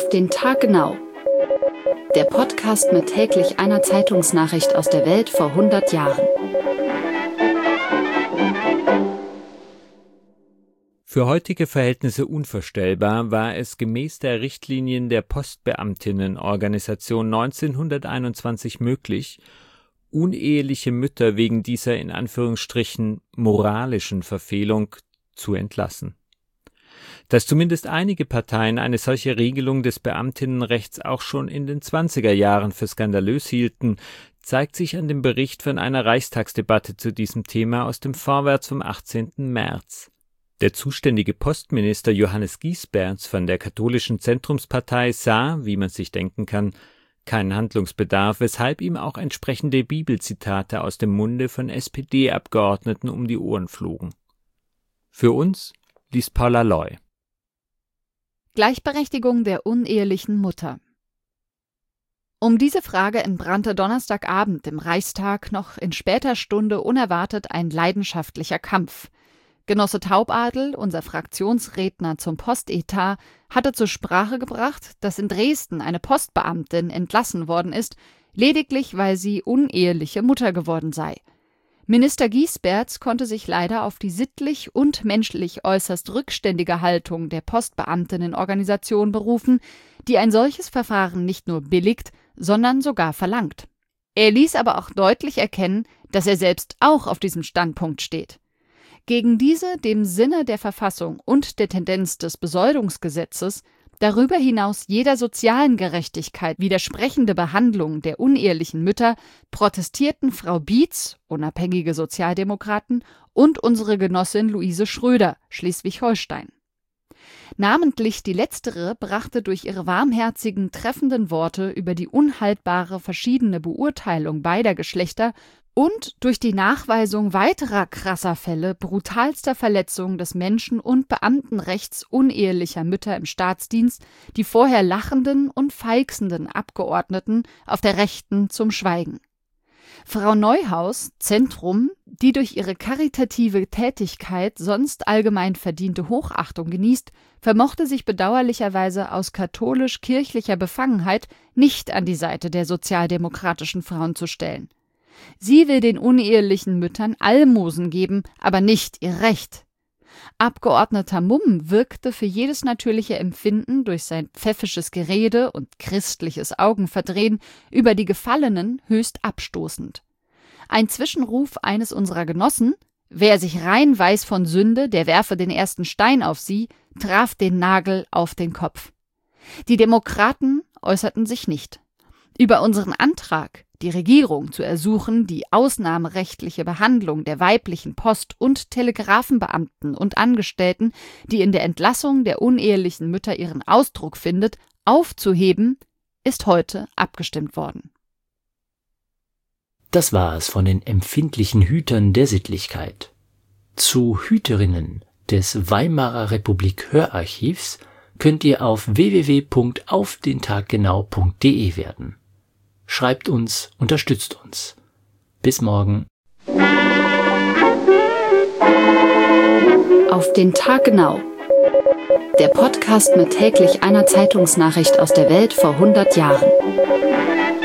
den Tag genau. Der Podcast mit täglich einer Zeitungsnachricht aus der Welt vor 100 Jahren. Für heutige Verhältnisse unvorstellbar war es gemäß der Richtlinien der Postbeamtinnenorganisation 1921 möglich, uneheliche Mütter wegen dieser in Anführungsstrichen moralischen Verfehlung zu entlassen. Dass zumindest einige Parteien eine solche Regelung des Beamtinnenrechts auch schon in den 20er Jahren für skandalös hielten, zeigt sich an dem Bericht von einer Reichstagsdebatte zu diesem Thema aus dem Vorwärts vom 18. März. Der zuständige Postminister Johannes Giesberts von der katholischen Zentrumspartei sah, wie man sich denken kann, keinen Handlungsbedarf, weshalb ihm auch entsprechende Bibelzitate aus dem Munde von SPD-Abgeordneten um die Ohren flogen. Für uns liest Paula Loy. Gleichberechtigung der unehelichen Mutter. Um diese Frage entbrannte Donnerstagabend im Reichstag noch in später Stunde unerwartet ein leidenschaftlicher Kampf. Genosse Taubadel, unser Fraktionsredner zum Postetat, hatte zur Sprache gebracht, dass in Dresden eine Postbeamtin entlassen worden ist, lediglich weil sie uneheliche Mutter geworden sei. Minister Giesberts konnte sich leider auf die sittlich und menschlich äußerst rückständige Haltung der Postbeamtinnenorganisation berufen, die ein solches Verfahren nicht nur billigt, sondern sogar verlangt. Er ließ aber auch deutlich erkennen, dass er selbst auch auf diesem Standpunkt steht. Gegen diese dem Sinne der Verfassung und der Tendenz des Besoldungsgesetzes, darüber hinaus jeder sozialen Gerechtigkeit widersprechende Behandlung der unehelichen Mütter protestierten Frau Bietz, unabhängige Sozialdemokraten, und unsere Genossin Luise Schröder, Schleswig-Holstein. Namentlich die letztere brachte durch ihre warmherzigen, treffenden Worte über die unhaltbare verschiedene Beurteilung beider Geschlechter und durch die Nachweisung weiterer krasser Fälle brutalster Verletzungen des Menschen- und Beamtenrechts unehelicher Mütter im Staatsdienst die vorher lachenden und feixenden Abgeordneten auf der Rechten zum Schweigen. Frau Neuhaus, Zentrum, die durch ihre karitative Tätigkeit sonst allgemein verdiente Hochachtung genießt, vermochte sich bedauerlicherweise aus katholisch-kirchlicher Befangenheit nicht an die Seite der sozialdemokratischen Frauen zu stellen. Sie will den unehelichen Müttern Almosen geben, aber nicht ihr Recht. Abgeordneter Mumm wirkte für jedes natürliche Empfinden durch sein pfäffisches Gerede und christliches Augenverdrehen über die Gefallenen höchst abstoßend. Ein Zwischenruf eines unserer Genossen, wer sich rein weiß von Sünde, der werfe den ersten Stein auf sie, traf den Nagel auf den Kopf. Die Demokraten äußerten sich nicht. Über unseren Antrag, die Regierung zu ersuchen, die ausnahmerechtliche Behandlung der weiblichen Post- und Telegrafenbeamten und Angestellten, die in der Entlassung der unehelichen Mütter ihren Ausdruck findet, aufzuheben, ist heute abgestimmt worden. Das war es von den empfindlichen Hütern der Sittlichkeit. Zu Hüterinnen des Weimarer Republik Hörarchivs könnt ihr auf www.aufdentaggenau.de werden. Schreibt uns, unterstützt uns. Bis morgen. Auf den Tag genau. Der Podcast mit täglich einer Zeitungsnachricht aus der Welt vor 100 Jahren.